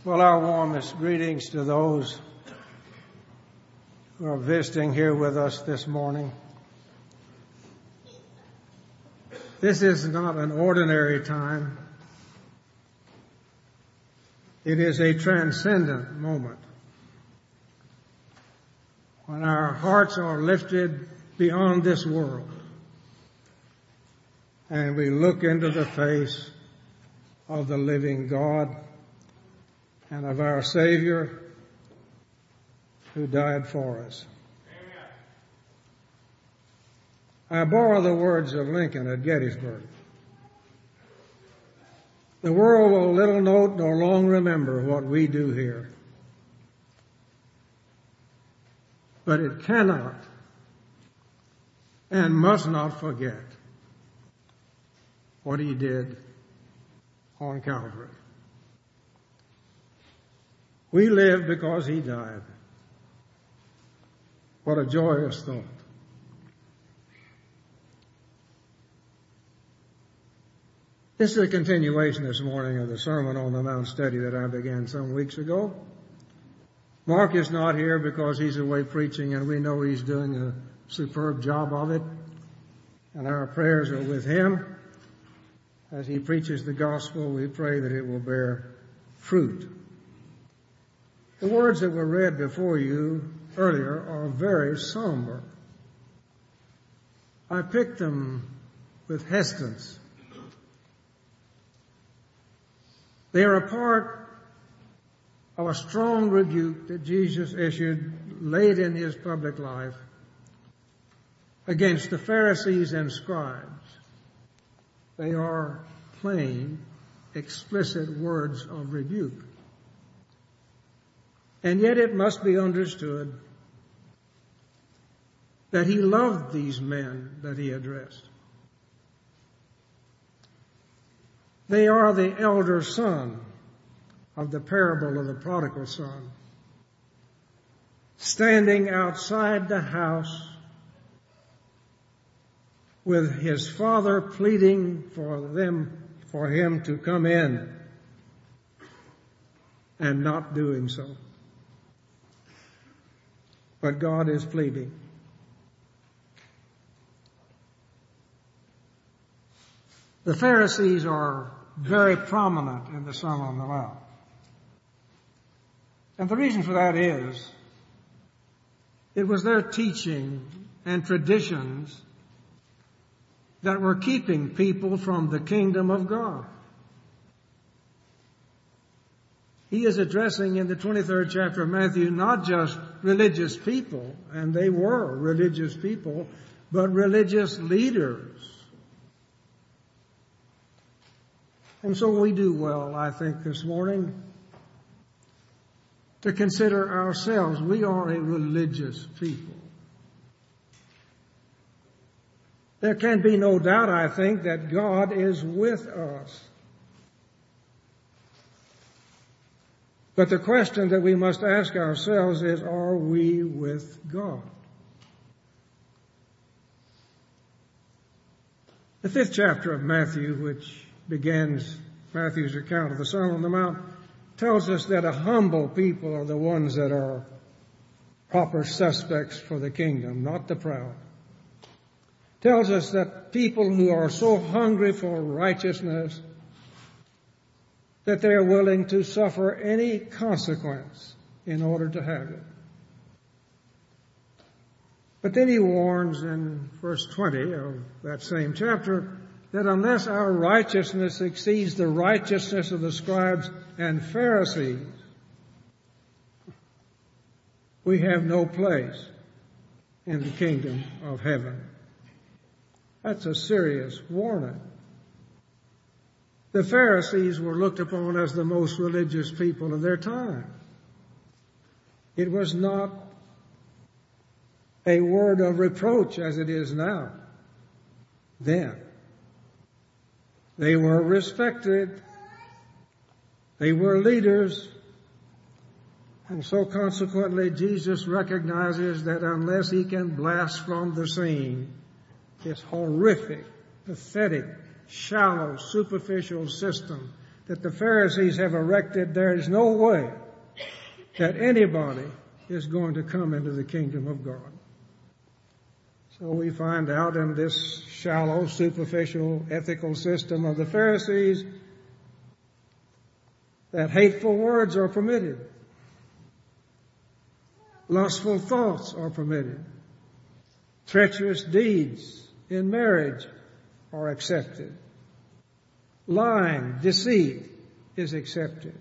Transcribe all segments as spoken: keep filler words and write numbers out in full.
Well, our warmest greetings to those who are visiting here with us this morning. This is not an ordinary time. It is a transcendent moment when our hearts are lifted beyond this world and we look into the face of the living God and of our Savior who died for us. I borrow the words of Lincoln at Gettysburg. The world will little note nor long remember what we do here, but it cannot and must not forget what he did on Calvary. We live because he died. What a joyous thought. This is a continuation this morning of the Sermon on the Mount study that I began some weeks ago. Mark is not here because he's away preaching, and we know he's doing a superb job of it. And our prayers are with him. As he preaches the gospel, we pray that it will bear fruit. The words that were read before you earlier are very somber. I picked them with hesitance. They are a part of a strong rebuke that Jesus issued late in his public life against the Pharisees and scribes. They are plain, explicit words of rebuke. And yet it must be understood that he loved these men that he addressed. They are the elder son of the parable of the prodigal son, standing outside the house with his father pleading for them, for him to come in, and not doing so. But God is pleading. The Pharisees are very prominent in the Sermon on the Mount. And the reason for that is it was their teaching and traditions that were keeping people from the kingdom of God. He is addressing in the twenty-third chapter of Matthew not just religious people, and they were religious people, but religious leaders. And so we do well, I think, this morning to consider ourselves. We are a religious people. There can be no doubt, I think, that God is with us. But the question that we must ask ourselves is, are we with God? The fifth chapter of Matthew, which begins Matthew's account of the Sermon on the Mount, tells us that a humble people are the ones that are proper suspects for the kingdom, not the proud. Tells us that people who are so hungry for righteousness that they are willing to suffer any consequence in order to have it. But then he warns in verse twenty of that same chapter that unless our righteousness exceeds the righteousness of the scribes and Pharisees, we have no place in the kingdom of heaven. That's a serious warning. The Pharisees were looked upon as the most religious people of their time. It was not a word of reproach as it is now. Then, they were respected. They were leaders. And so consequently, Jesus recognizes that unless he can blast from the scene this horrific, pathetic, shallow, superficial system that the Pharisees have erected, there is no way that anybody is going to come into the kingdom of God. So we find out in this shallow, superficial, ethical system of the Pharisees that hateful words are permitted. Lustful thoughts are permitted. Treacherous deeds in marriage are accepted. Lying, deceit is accepted.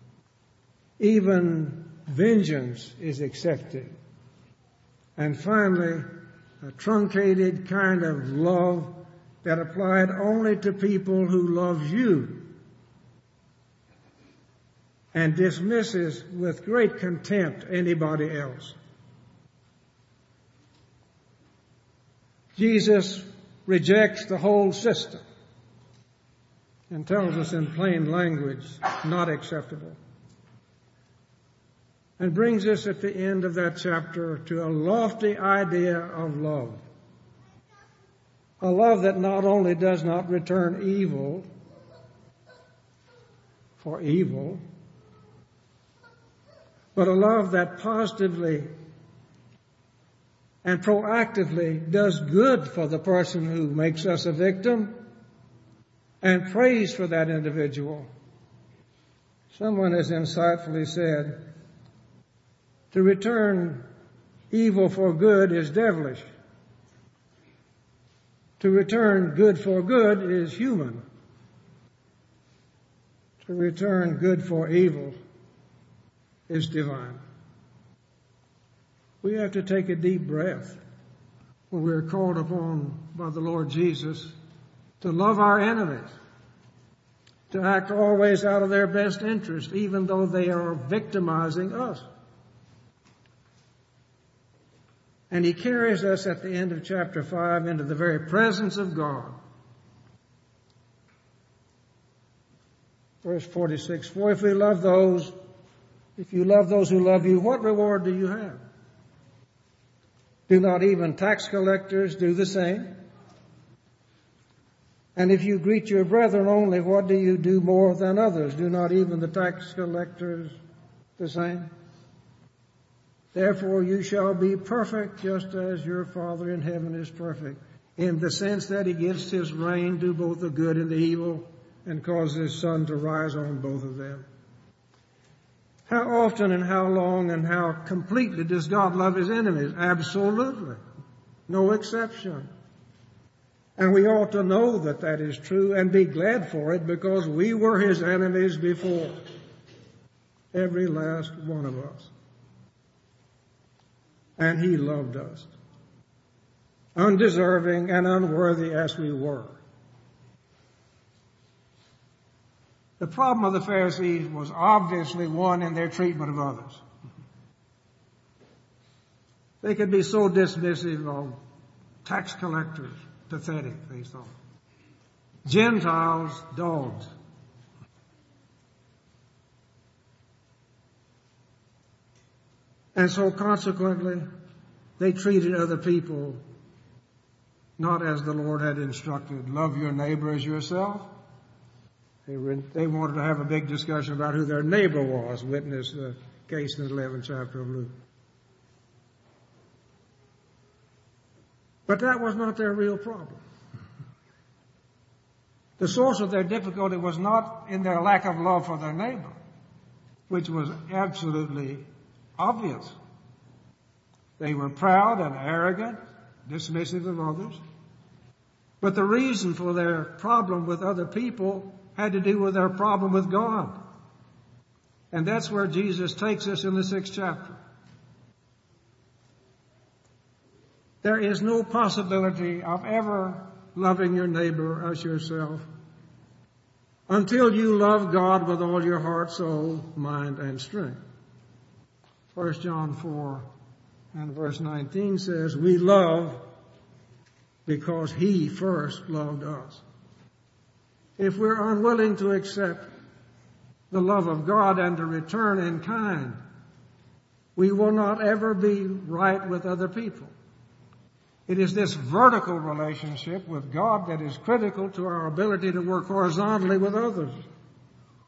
Even vengeance is accepted. And finally, a truncated kind of love that applied only to people who love you and dismisses with great contempt anybody else. Jesus rejects the whole system and tells us in plain language, not acceptable. And brings us at the end of that chapter to a lofty idea of love. A love that not only does not return evil for evil, but a love that positively and proactively does good for the person who makes us a victim and prays for that individual. Someone has insightfully said, to return evil for good is devilish. To return good for good is human. To return good for evil is divine. We have to take a deep breath when we're called upon by the Lord Jesus to love our enemies, to act always out of their best interest, even though they are victimizing us. And he carries us at the end of chapter five into the very presence of God. Verse forty-six, for if we love those, if you love those who love you, what reward do you have? Do not even tax collectors do the same? And if you greet your brethren only, what do you do more than others? Do not even the tax collectors the same? Therefore you shall be perfect just as your Father in heaven is perfect, in the sense that he gives his rain to both the good and the evil and causes his sun to rise on both of them. How often and how long and how completely does God love his enemies? Absolutely. No exception. And we ought to know that that is true and be glad for it because we were his enemies before. Every last one of us. And he loved us, undeserving and unworthy as we were. The problem of the Pharisees was obviously one in their treatment of others. They could be so dismissive of tax collectors, pathetic, they thought. Gentiles, dogs. And so consequently, they treated other people not as the Lord had instructed. Love your neighbor as yourself. They, were, they wanted to have a big discussion about who their neighbor was. Witness the case in the eleventh chapter of Luke. But that was not their real problem. The source of their difficulty was not in their lack of love for their neighbor, which was absolutely obvious. They were proud and arrogant, dismissive of others. But the reason for their problem with other people had to do with their problem with God. And that's where Jesus takes us in the sixth chapter. There is no possibility of ever loving your neighbor as yourself until you love God with all your heart, soul, mind, and strength. First John four and verse nineteen says, we love because he first loved us. If we're unwilling to accept the love of God and to return in kind, we will not ever be right with other people. It is this vertical relationship with God that is critical to our ability to work horizontally with others.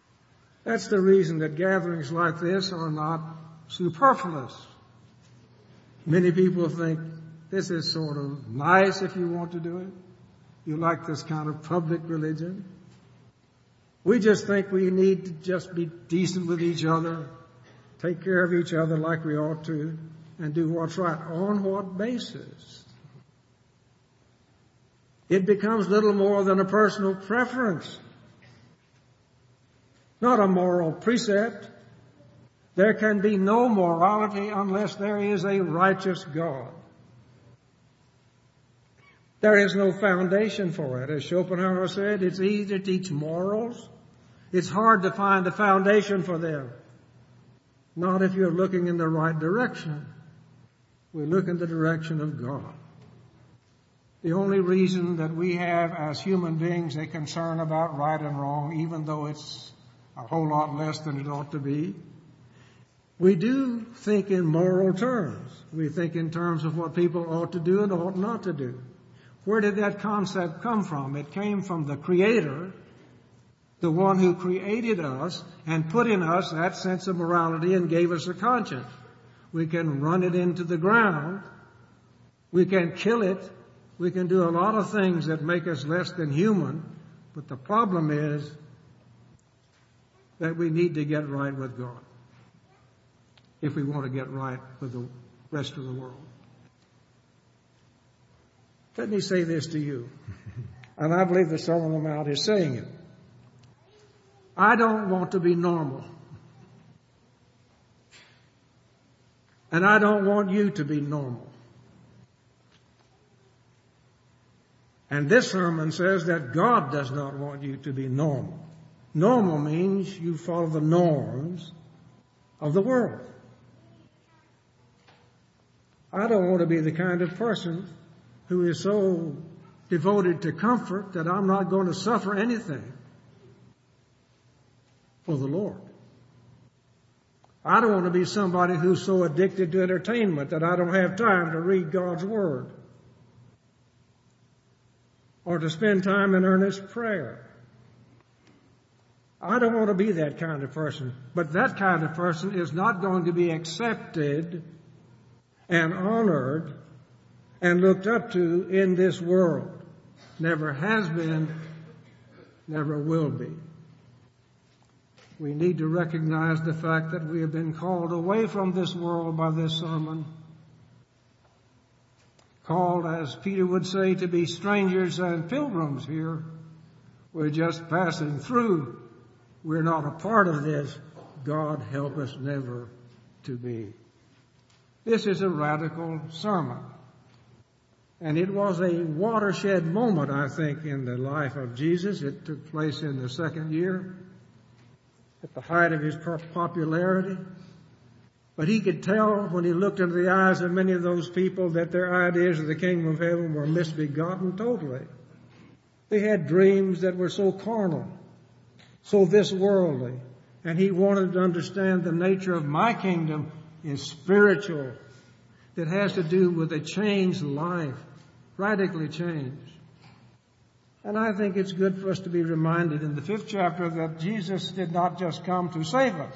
That's the reason that gatherings like this are not superfluous. Many people think this is sort of nice if you want to do it. You like this kind of public religion. We just think we need to just be decent with each other, take care of each other like we ought to, and do what's right. On what basis? It becomes little more than a personal preference, not a moral precept. There can be no morality unless there is a righteous God. There is no foundation for it. As Schopenhauer said, it's easy to teach morals. It's hard to find a foundation for them. Not if you're looking in the right direction. We look in the direction of God. The only reason that we have as human beings a concern about right and wrong, even though it's a whole lot less than it ought to be, we do think in moral terms. We think in terms of what people ought to do and ought not to do. Where did that concept come from? It came from the Creator, the one who created us and put in us that sense of morality and gave us a conscience. We can run it into the ground. We can kill it. We can do a lot of things that make us less than human. But the problem is that we need to get right with God if we want to get right with the rest of the world. Let me say this to you, and I believe the Sermon on the Mount is saying it. I don't want to be normal. And I don't want you to be normal. And this sermon says that God does not want you to be normal. Normal means you follow the norms of the world. I don't want to be the kind of person who is so devoted to comfort that I'm not going to suffer anything for the Lord. I don't want to be somebody who's so addicted to entertainment that I don't have time to read God's Word or to spend time in earnest prayer. I don't want to be that kind of person. But that kind of person is not going to be accepted and honored and looked up to in this world. Never has been, never will be. We need to recognize the fact that we have been called away from this world by this sermon. Called, as Peter would say, to be strangers and pilgrims here. We're just passing through. We're not a part of this. God help us never to be. This is a radical sermon. And it was a watershed moment, I think, in the life of Jesus. It took place in the second year, at the height of his popularity. But he could tell when he looked into the eyes of many of those people that their ideas of the kingdom of heaven were misbegotten totally. They had dreams that were so carnal, so this worldly. And he wanted to understand the nature of my kingdom is spiritual. It has to do with a changed life, radically changed. And I think it's good for us to be reminded in the fifth chapter that Jesus did not just come to save us.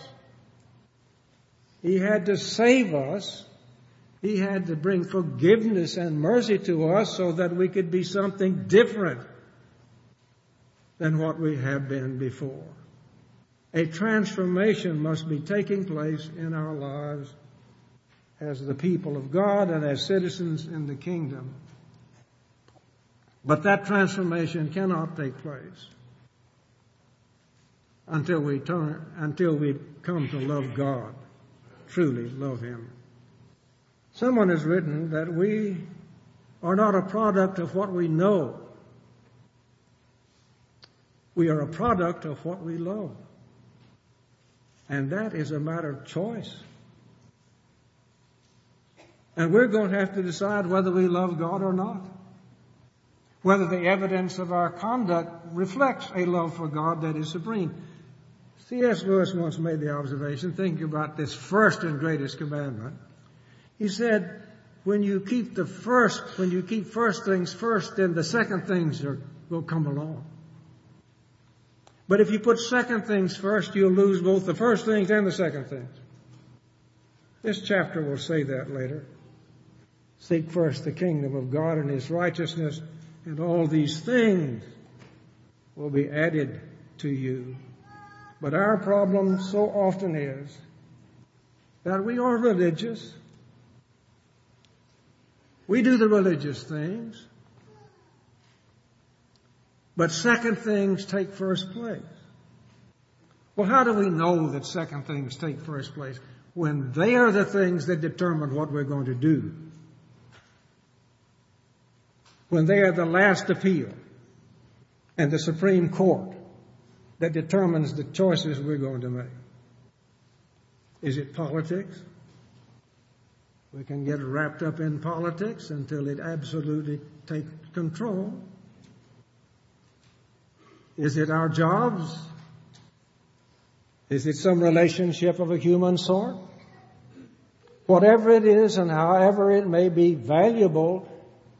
He had to save us. He had to bring forgiveness and mercy to us so that we could be something different than what we have been before. A transformation must be taking place in our lives as the people of God and as citizens in the kingdom. But that transformation cannot take place until we turn, until we come to love God, truly love Him. Someone has written that we are not a product of what we know. We are a product of what we love. And that is a matter of choice. And we're going to have to decide whether we love God or not. Whether the evidence of our conduct reflects a love for God that is supreme. C S Lewis once made the observation, thinking about this first and greatest commandment. He said, when you keep the first, when you keep first things first, then the second things are, will come along. But if you put second things first, you'll lose both the first things and the second things. This chapter will say that later. Seek first the kingdom of God and His righteousness, and all these things will be added to you. But our problem so often is that we are religious. We do the religious things. But second things take first place. Well, how do we know that second things take first place? When they are the things that determine what we're going to do. When they are the last appeal and the Supreme Court that determines the choices we're going to make. Is it politics? We can get wrapped up in politics until it absolutely takes control. Is it our jobs? Is it some relationship of a human sort? Whatever it is and however it may be valuable,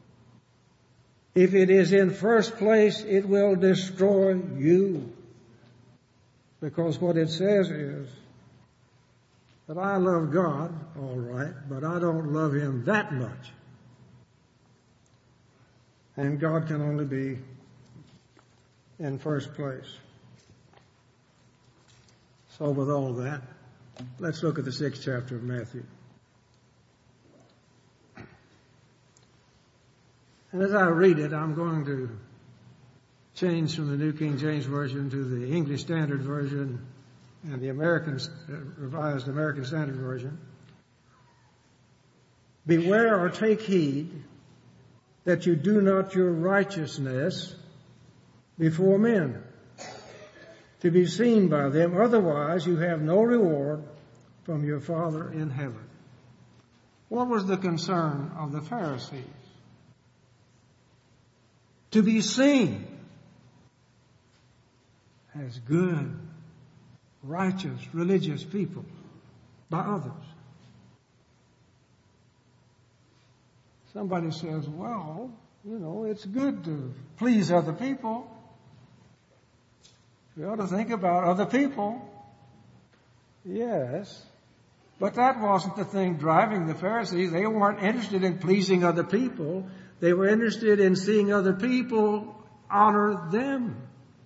if it is in first place, it will destroy you. Because what it says is that I love God, all right, but I don't love Him that much. And God can only be in first place. So with all that, let's look at the sixth chapter of Matthew. And as I read it, I'm going to change from the New King James Version to the English Standard Version and the American, uh, Revised American Standard Version. Beware or take heed that you do not your righteousness before men, to be seen by them. Otherwise, you have no reward from your Father in heaven. What was the concern of the Pharisees? To be seen as good, righteous, religious people by others. Somebody says, well, you know, it's good to please other people. We ought to think about other people. Yes. But that wasn't the thing driving the Pharisees. They weren't interested in pleasing other people. They were interested in seeing other people honor them.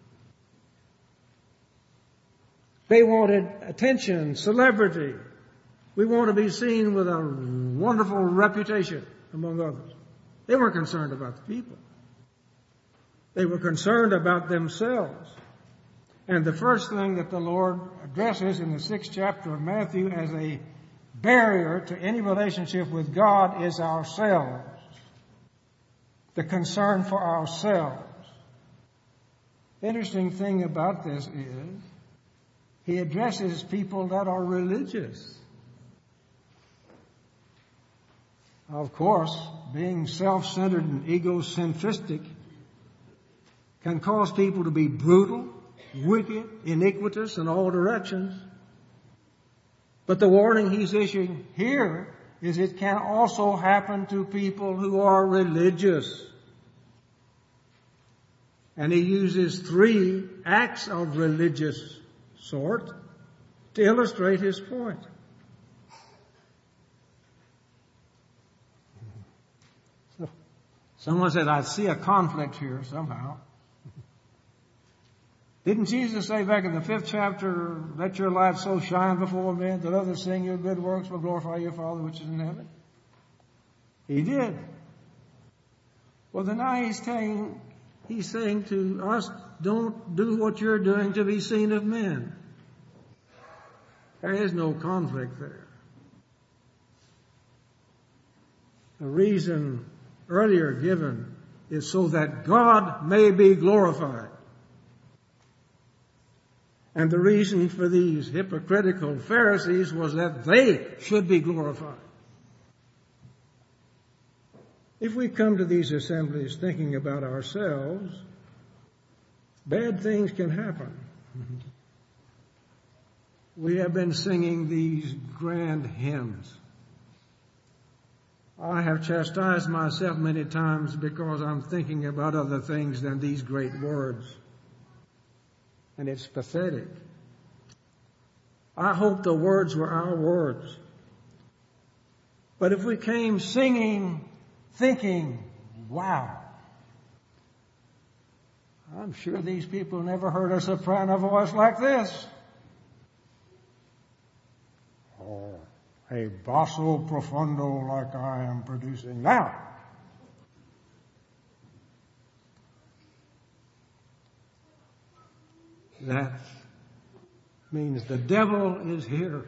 They wanted attention, celebrity. We want to be seen with a wonderful reputation among others. They weren't concerned about the people. They were concerned about themselves. And the first thing that the Lord addresses in the sixth chapter of Matthew as a barrier to any relationship with God is ourselves. The concern for ourselves. The interesting thing about this is He addresses people that are religious. Of course, being self-centered and egocentristic can cause people to be brutal, wicked, iniquitous in all directions. But the warning He's issuing here is it can also happen to people who are religious. And He uses three acts of religious sort to illustrate His point. So, someone said, I see a conflict here somehow. Didn't Jesus say back in the fifth chapter, let your light so shine before men that others seeing your good works will glorify your Father which is in heaven? He did. Well, then now he's saying, he's saying to us, don't do what you're doing to be seen of men. There is no conflict there. The reason earlier given is so that God may be glorified. And the reason for these hypocritical Pharisees was that they should be glorified. If we come to these assemblies thinking about ourselves, bad things can happen. We have been singing these grand hymns. I have chastised myself many times because I'm thinking about other things than these great words. and it's pathetic. I hope the words were our words. But if we came singing, thinking, wow, I'm sure these people never heard a soprano voice like this. Or a basso profundo like I am producing now. That means the devil is here.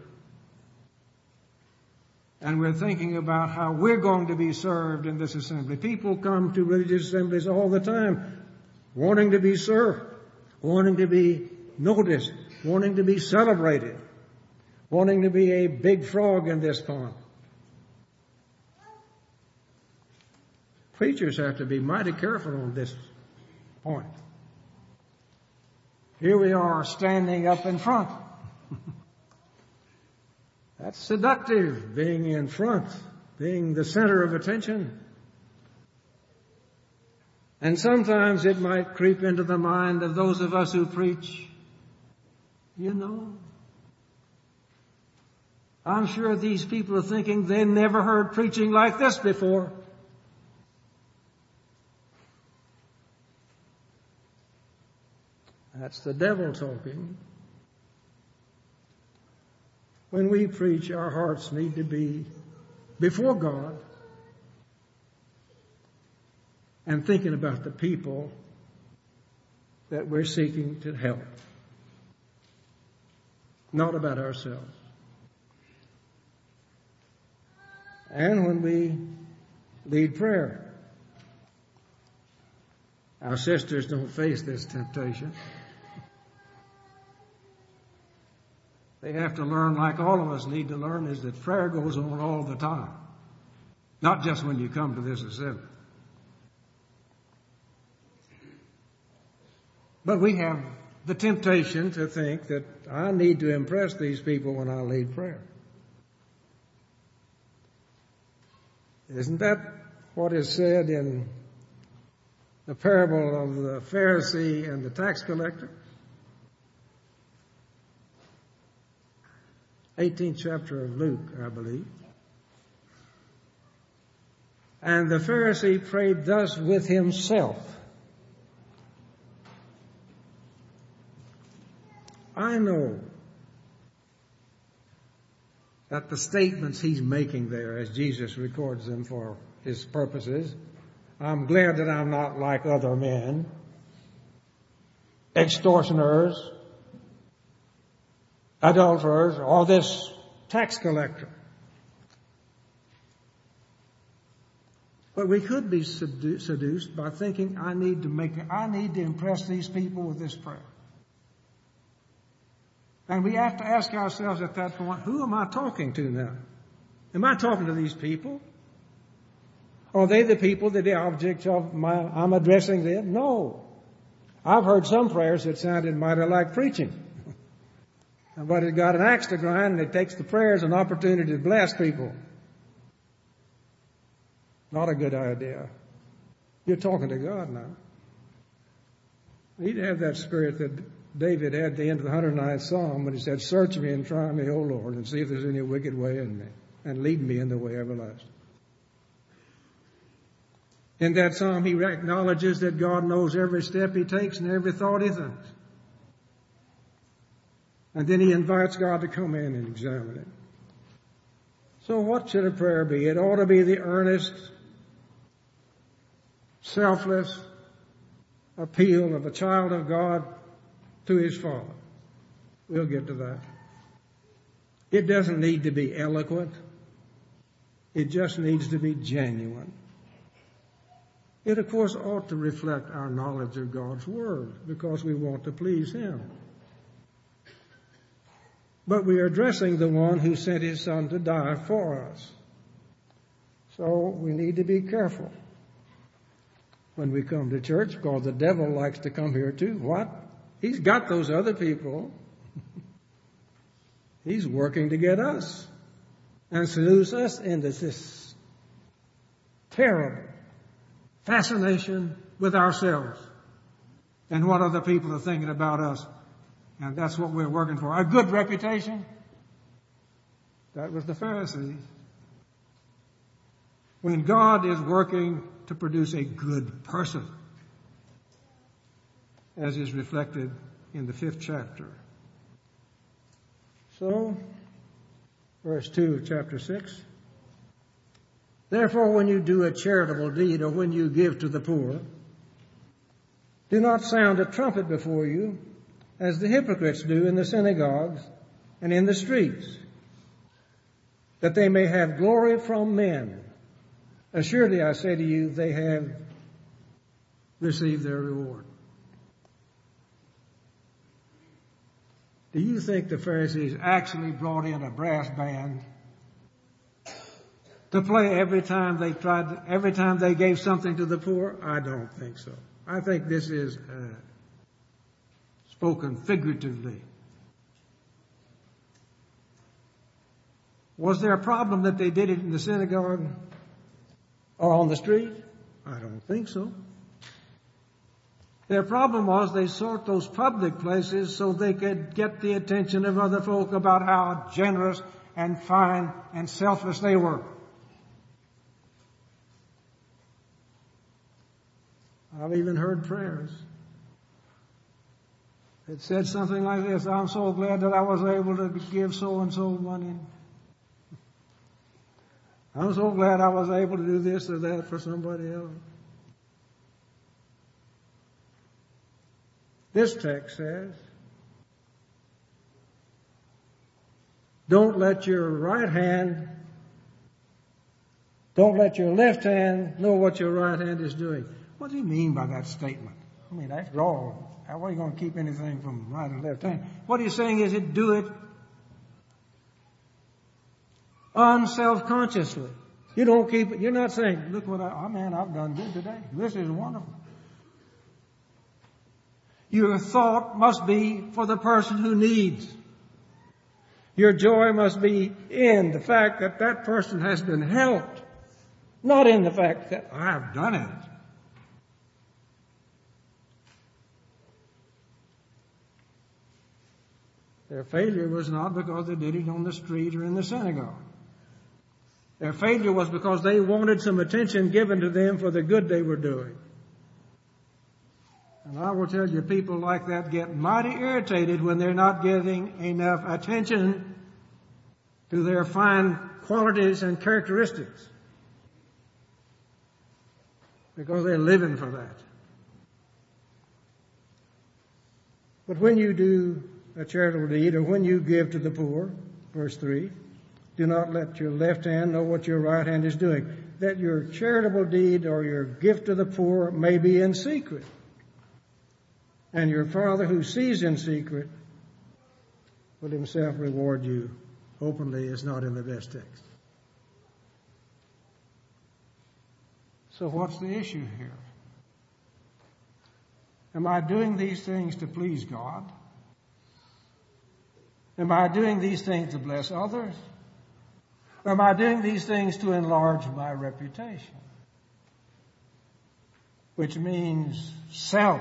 And we're thinking about how we're going to be served in this assembly. People come to religious assemblies all the time wanting to be served, wanting to be noticed, wanting to be celebrated, wanting to be a big frog in this pond. Preachers have to be mighty careful on this point. Here we are standing up in front. That's seductive, being in front, being the center of attention. And sometimes it might creep into the mind of those of us who preach, you know, I'm sure these people are thinking they never heard preaching like this before. That's the devil talking. When we preach, our hearts need to be before God and thinking about the people that we're seeking to help, not about ourselves. And when we lead prayer, our sisters don't face this temptation. They have to learn, like all of us need to learn, is that prayer goes on all the time. Not just when you come to this assembly. But we have the temptation to think that I need to impress these people when I lead prayer. Isn't that what is said in the parable of the Pharisee and the tax collector? eighteenth chapter of Luke, I believe. And the Pharisee prayed thus with himself. I know that the statements he's making there, as Jesus records them for his purposes, I'm glad that I'm not like other men, extortioners, adulterers, or this tax collector. But we could be sedu- seduced by thinking, I need to make, I need to impress these people with this prayer. And we have to ask ourselves at that point, who am I talking to now? Am I talking to these people? Are they the people that the object of my, I'm addressing them? No. I've heard some prayers that sounded mighty like preaching. But it got an axe to grind, and it takes the prayer as an opportunity to bless people. Not a good idea. You're talking to God now. You need to have that spirit that David had at the end of the one hundred ninth Psalm when he said, search me and try me, O Lord, and see if there's any wicked way in me, and lead me in the way everlasting. In that psalm, he acknowledges that God knows every step he takes and every thought he thinks. And then he invites God to come in and examine it. So what should a prayer be? It ought to be the earnest, selfless appeal of a child of God to his Father. We'll get to that. It doesn't need to be eloquent. It just needs to be genuine. It, of course, ought to reflect our knowledge of God's Word because we want to please Him. But we are addressing the one who sent his Son to die for us. So we need to be careful when we come to church, because the devil likes to come here too. What? He's got those other people. He's working to get us and seduce us into this terrible fascination with ourselves and what other people are thinking about us And that's what we're working for. A good reputation. That was the Pharisees. When God is working to produce a good person, as is reflected in the fifth chapter. So, verse two of chapter six. Therefore, when you do a charitable deed or when you give to the poor, do not sound a trumpet before you, as the hypocrites do in the synagogues and in the streets, that they may have glory from men. Assuredly, I say to you, they have received their reward. Do you think the Pharisees actually brought in a brass band to play every time they tried, to, every time they gave something to the poor? I don't think so. I think this is uh, spoken figuratively. Was there a problem that they did it in the synagogue or on the street? I don't think so. Their problem was they sought those public places so they could get the attention of other folk about how generous and fine and selfless they were. I've even heard prayers that said something like this: I'm so glad that I was able to give so-and-so money. I'm so glad I was able to do this or that for somebody else. This text says, don't let your right hand, don't let your left hand know what your right hand is doing. What do you mean by that statement? I mean, after all, how are you going to keep anything from right and left hand? What he's saying is it do it unself-consciously. You don't keep it, you're not saying, look what I, oh man, I've done good today. This is wonderful. Your thought must be for the person who needs. Your joy must be in the fact that that person has been helped, not in the fact that I've done it. Their failure was not because they did it on the street or in the synagogue. Their failure was because they wanted some attention given to them for the good they were doing. And I will tell you, people like that get mighty irritated when they're not getting enough attention to their fine qualities and characteristics, because they're living for that. But when you do a charitable deed or when you give to the poor, verse three, do not let your left hand know what your right hand is doing, that your charitable deed or your gift to the poor may be in secret. And your Father who sees in secret will himself reward you openly, is not in the best text. So what's the issue here? Am I doing these things to please God? Am I doing these things to bless others? Or am I doing these things to enlarge my reputation? Which means self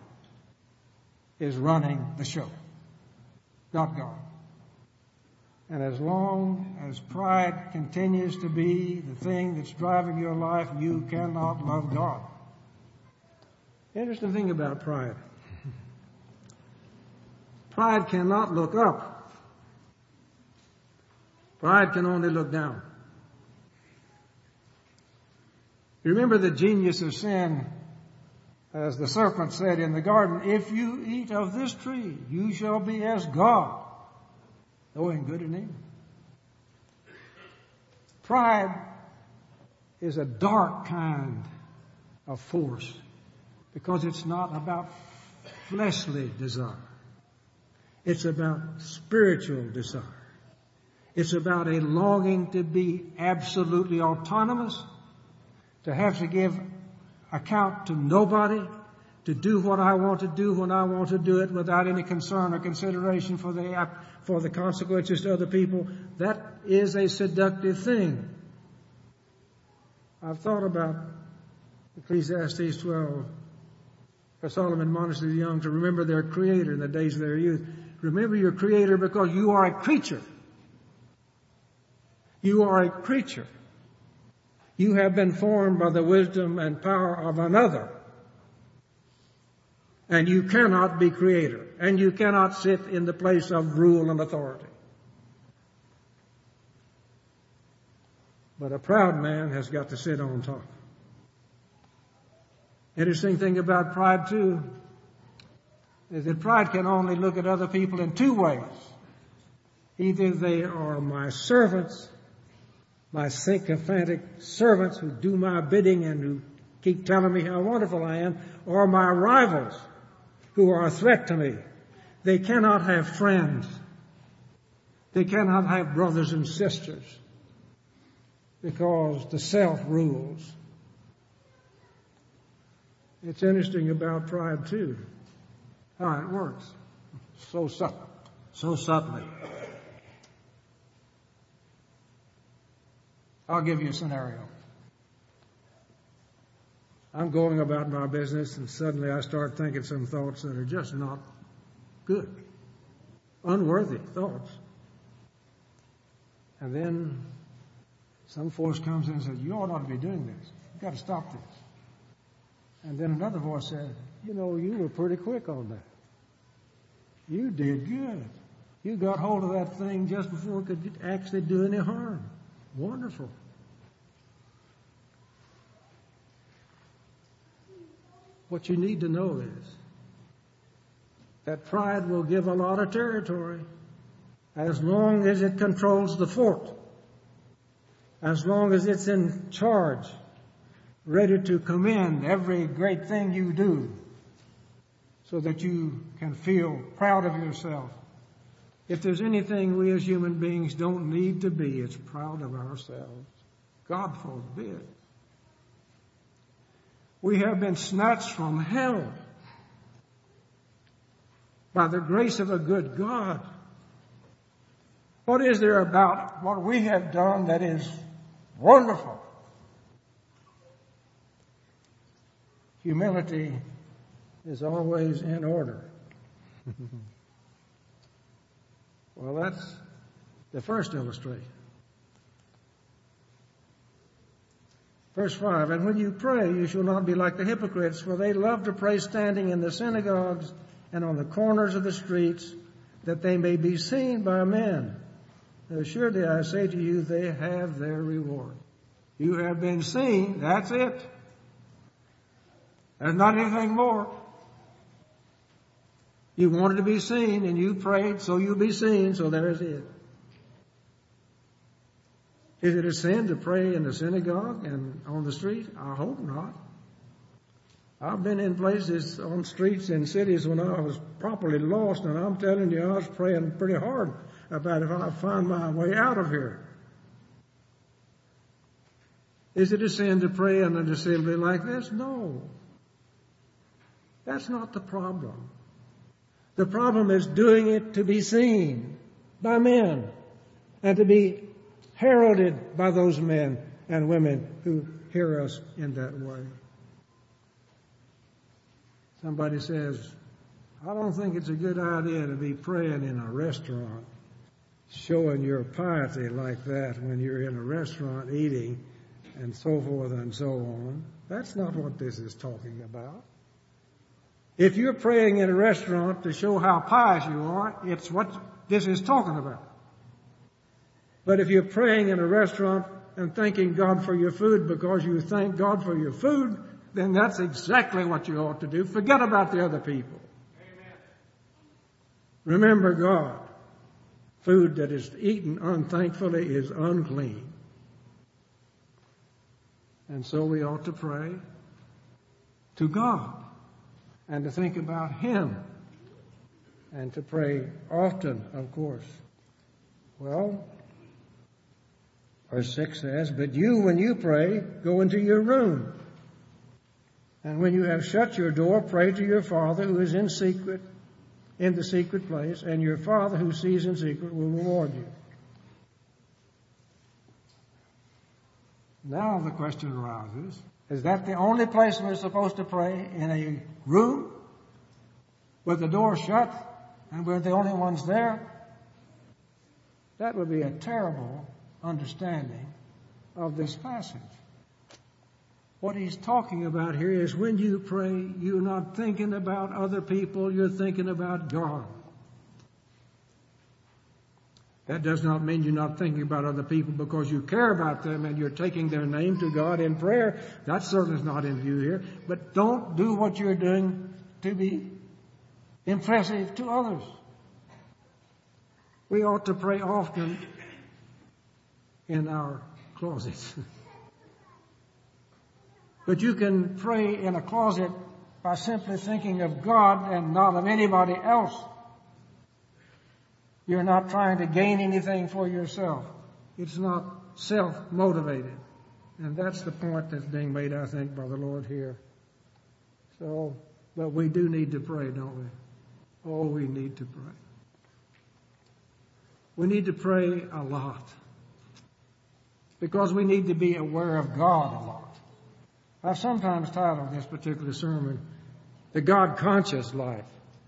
is running the show, not God. And as long as pride continues to be the thing that's driving your life, you cannot love God. Interesting thing about pride. Pride cannot look up. Pride can only look down. You remember the genius of sin, as the serpent said in the garden, if you eat of this tree, you shall be as God, knowing good and evil. Pride is a dark kind of force because it's not about fleshly desire. It's about spiritual desire. It's about a longing to be absolutely autonomous, to have to give account to nobody, to do what I want to do when I want to do it without any concern or consideration for the for the consequences to other people. That is a seductive thing. I've thought about Ecclesiastes twelve, where Solomon admonishes the young to remember their Creator in the days of their youth. remember your Creator, because you are a creature. You are a creature. You have been formed by the wisdom and power of another. And you cannot be creator. And you cannot sit in the place of rule and authority. But a proud man has got to sit on top. Interesting thing about pride, too, is that pride can only look at other people in two ways. Either they are my servants, my sycophantic servants who do my bidding and who keep telling me how wonderful I am, or my rivals who are a threat to me. They cannot have friends. They cannot have brothers and sisters, because the self rules. It's interesting about pride, too, how it works. So subtle, so subtly. I'll give you a scenario. I'm going about my business, and suddenly I start thinking some thoughts that are just not good, unworthy thoughts. And then some force comes in and says, you ought not to be doing this. You've got to stop this. And then another voice said, you know, you were pretty quick on that. You did good. You got hold of that thing just before it could actually do any harm. Wonderful. What you need to know is that pride will give a lot of territory as long as it controls the fort, as long as it's in charge, ready to commend every great thing you do so that you can feel proud of yourself. If there's anything we as human beings don't need to be, it's proud of ourselves. God forbid. We have been snatched from hell by the grace of a good God. What is there about what we have done that is wonderful? Humility is always in order. Well, that's the first illustration. Verse five, and when you pray, you shall not be like the hypocrites, for they love to pray standing in the synagogues and on the corners of the streets, that they may be seen by men. Surely I say to you, they have their reward. You have been seen, that's it. There's not anything more. You wanted to be seen, and you prayed, so you'll be seen, so there's it. Is it a sin to pray in the synagogue and on the street? I hope not. I've been in places on streets in cities when I was properly lost, and I'm telling you, I was praying pretty hard about if I find my way out of here. Is it a sin to pray in an assembly like this? No. That's not the problem. The problem is doing it to be seen by men and to be heralded by those men and women who hear us in that way. Somebody says, I don't think it's a good idea to be praying in a restaurant, showing your piety like that when you're in a restaurant eating and so forth and so on. That's not what this is talking about. If you're praying in a restaurant to show how pious you are, it's what this is talking about. But if you're praying in a restaurant and thanking God for your food because you thank God for your food, then that's exactly what you ought to do. Forget about the other people. Amen. Remember God. Food that is eaten unthankfully is unclean. And so we ought to pray to God and to think about Him and to pray often, of course. Well, verse six says, but you, when you pray, go into your room. And when you have shut your door, pray to your Father who is in secret, in the secret place, and your Father who sees in secret will reward you. Now the question arises, is that the only place we're supposed to pray, in a room with the door shut and we're the only ones there, that would be a terrible understanding of this passage. What he's talking about here is when you pray, you're not thinking about other people, you're thinking about God. That does not mean you're not thinking about other people because you care about them and you're taking their name to God in prayer. That certainly is not in view here. But don't do what you're doing to be impressive to others. We ought to pray often in our closets. But you can pray in a closet by simply thinking of God and not of anybody else. You're not trying to gain anything for yourself. It's not self-motivated. And that's the point that's being made, I think, by the Lord here. So, but we do need to pray, don't we? Oh, we need to pray. We need to pray a lot. Because we need to be aware of God a lot. I've sometimes titled this particular sermon, The God-Conscious Life.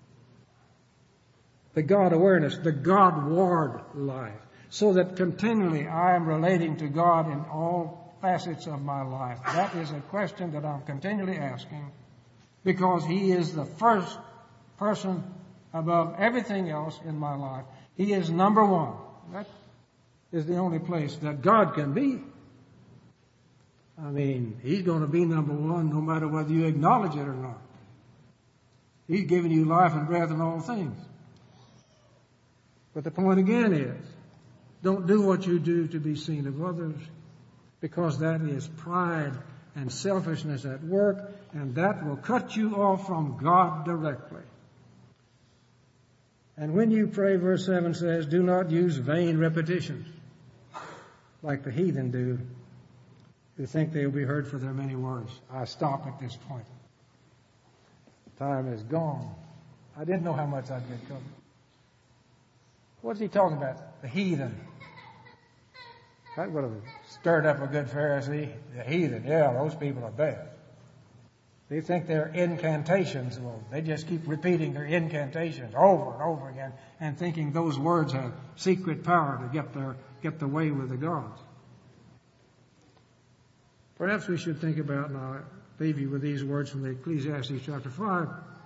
The God awareness, the God-ward life. So that continually I am relating to God in all facets of my life. That is a question that I'm continually asking because He is the first person above everything else in my life. He is number one. That is the only place that God can be. I mean, He's going to be number one no matter whether you acknowledge it or not. He's given you life and breath and all things. But the point again is, don't do what you do to be seen of others, because that is pride and selfishness at work, and that will cut you off from God directly. And when you pray, verse seven says, do not use vain repetitions, like the heathen do, who think they will be heard for their many words. I stop at this point. Time is gone. I didn't know how much I'd get covered. What's he talking about? The heathen. That would have stirred up a good Pharisee. The heathen. Yeah, those people are bad. They think they're incantations. Well, they just keep repeating their incantations over and over again and thinking those words have secret power to get their, get the way with the gods. Perhaps we should think about, and I'll leave you with these words from the Ecclesiastes chapter five.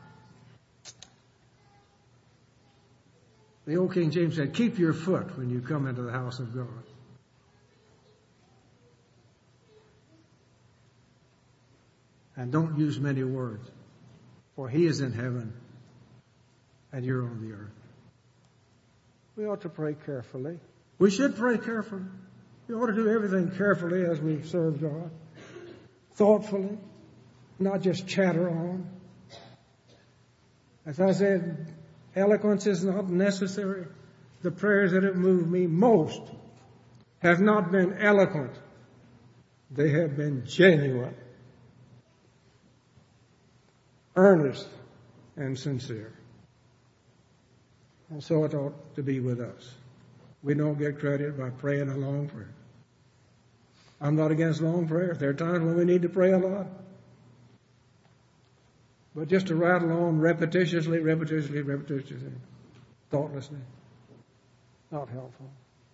The old King James said, keep your foot when you come into the house of God. And don't use many words, for He is in heaven and you're on the earth. We ought to pray carefully. We should pray carefully. We ought to do everything carefully as we serve God. Thoughtfully, not just chatter on. As I said, eloquence is not necessary. The prayers that have moved me most have not been eloquent. They have been genuine, earnest, and sincere. And so it ought to be with us. We don't get credit by praying a long prayer. I'm not against long prayers. There are times when we need to pray a lot. But just to rattle on repetitiously, repetitiously, repetitiously, thoughtlessly, not helpful.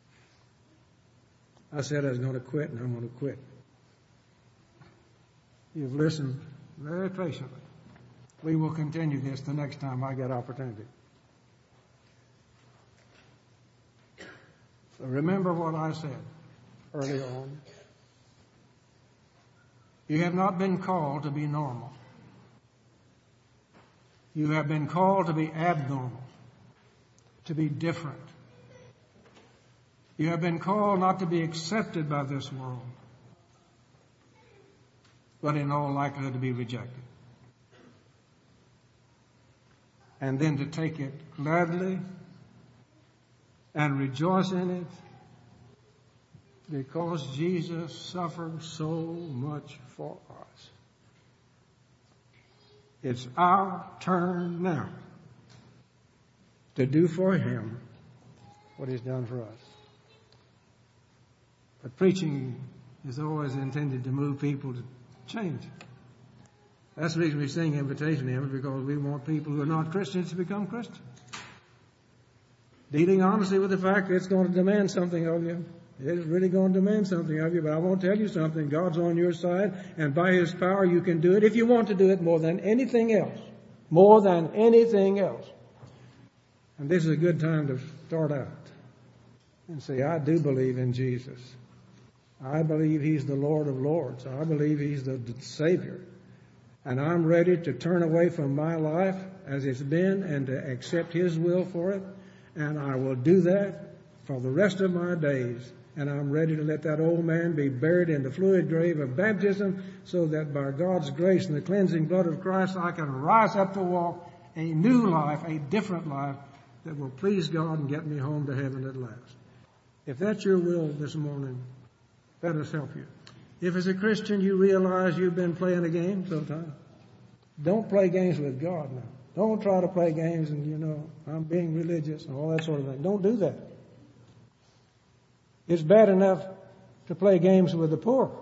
I said I was going to quit, and I'm going to quit. You've listened very patiently. We will continue this the next time I get opportunity. So remember what I said early on. You have not been called to be normal. You have been called to be abnormal, to be different. You have been called not to be accepted by this world, but in all likelihood to be rejected. And then to take it gladly and rejoice in it, because Jesus suffered so much for us. It's our turn now to do for Him what He's done for us. But preaching is always intended to move people to change. That's the reason we sing invitation hymns, because we want people who are not Christians to become Christians. Dealing honestly with the fact that it's going to demand something of you. It's really going to demand something of you, but I won't tell you something. God's on your side, and by His power you can do it if you want to do it more than anything else. More than anything else. And this is a good time to start out and say, I do believe in Jesus. I believe He's the Lord of Lords. I believe He's the Savior. And I'm ready to turn away from my life as it's been and to accept His will for it. And I will do that for the rest of my days. And I'm ready to let that old man be buried in the fluid grave of baptism so that by God's grace and the cleansing blood of Christ, I can rise up to walk a new life, a different life that will please God and get me home to heaven at last. If that's your will this morning, let us help you. If as a Christian you realize you've been playing a game sometime, don't play games with God now. Don't try to play games and, you know, I'm being religious and all that sort of thing. Don't do that. It's bad enough to play games with the poor.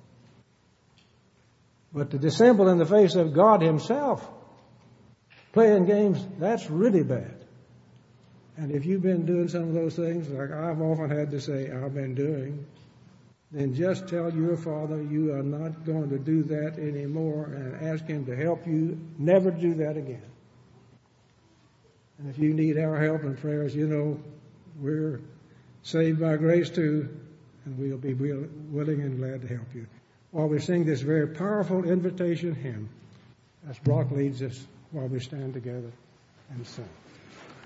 But to dissemble in the face of God Himself, playing games, that's really bad. And if you've been doing some of those things, like I've often had to say I've been doing, then just tell your Father you are not going to do that anymore and ask Him to help you never do that again. And if you need our help and prayers, you know, we're saved by grace too, and we'll be willing and glad to help you. While we sing this very powerful invitation hymn, as Brock leads us while we stand together and sing.